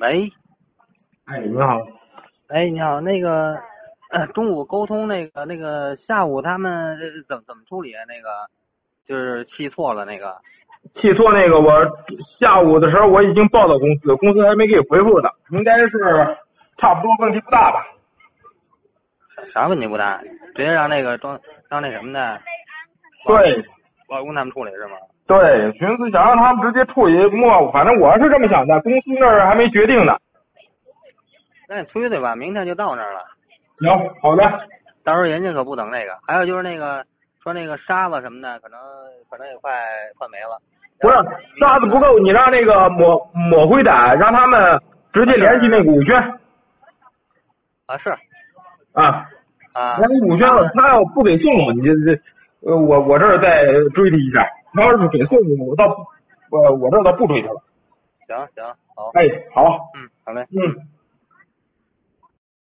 喂， 哎，你好。 哎，你好，中午沟通下午他们怎么处理啊？就是气错了气错那个，我下午的时候我已经报到公司，公司还没给回复呢，应该是差不多，问题不大吧？ 啥问题不大，直接让让那什么的， 对， 老公他们处理是吗？ 对，寻思想让他们直接处理反正我是这么想的，公司那儿还没决定呢。 那你催催吧，明天就到那儿了。 行，好的。 到时候人家可不等那个，还有就是说沙子什么的，可能也快没了。 不是沙子不够，你让那个抹灰胆，让他们直接联系那个武轩。 啊是。 啊。 啊。 联系武轩了，他要不给送我，你我这儿再追他一下。他要是给送我这儿倒不追他了。 行，好。 哎，好。 好嘞。